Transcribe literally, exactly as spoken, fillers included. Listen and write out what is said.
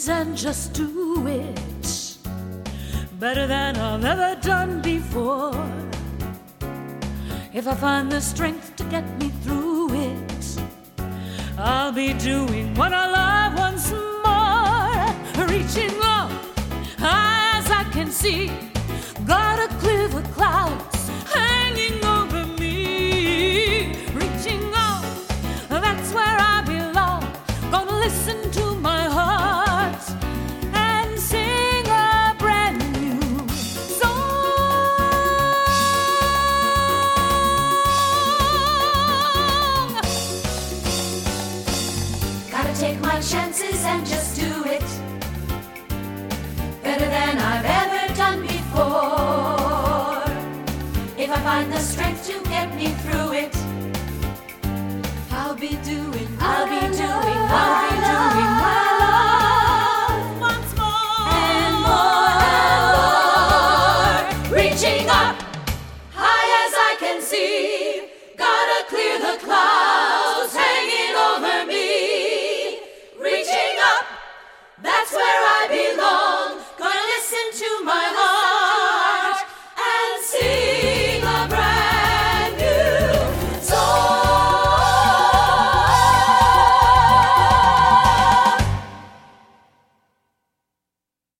chances and just do it better than I've ever done before. If I find the strength to get me through it, I'll be doing what I love once more. Reaching up high as I can see, got a clear the clouds hanging over me. Reaching up, that's where I belong. Gonna listen to my heart and sing a brand new song. Gotta take my chances and just do it better than I've ever done before. If I find the strength to get me through it, I'll be doing, I'll be doing.